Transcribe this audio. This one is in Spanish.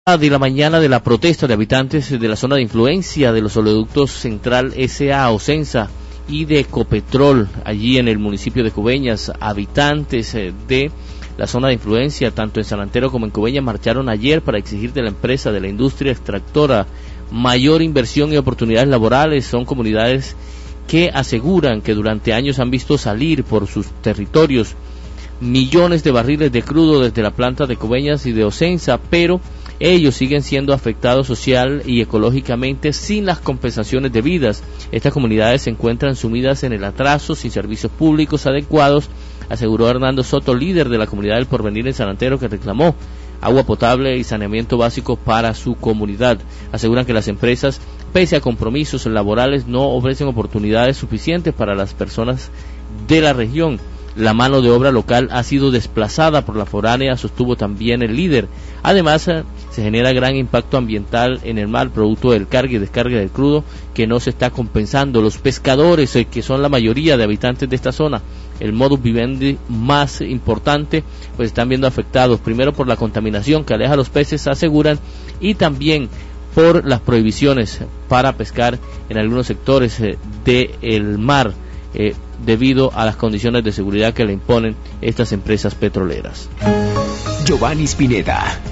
De la mañana de la protesta de habitantes de la zona de influencia de los oleoductos Central S.A. Ocensa y de Ecopetrol, allí en el municipio de Coveñas. Habitantes de la zona de influencia, tanto en San Antero como en Coveñas, marcharon ayer para exigir de la empresa, de la industria extractora, mayor inversión y oportunidades laborales. Son comunidades que aseguran que durante años han visto salir por sus territorios millones de barriles de crudo desde la planta de Coveñas y de Ocensa, pero ellos siguen siendo afectados social y ecológicamente sin las compensaciones debidas. Estas comunidades se encuentran sumidas en el atraso, sin servicios públicos adecuados, aseguró Hernando Soto, líder de la comunidad del Porvenir en San Antero, que reclamó agua potable y saneamiento básico para su comunidad. Aseguran que las empresas, pese a compromisos laborales, no ofrecen oportunidades suficientes para las personas de la región. La mano de obra local ha sido desplazada por la foránea, sostuvo también el líder. Además, se genera gran impacto ambiental en el mar, producto del carga y descarga del crudo, que no se está compensando. Los pescadores, que son la mayoría de habitantes de esta zona, el modus vivendi más importante, pues están viendo afectados, primero por la contaminación que aleja a los peces, aseguran, y también por las prohibiciones para pescar en algunos sectores del mar, debido a las condiciones de seguridad que le imponen estas empresas petroleras. Giovanni Spinetta.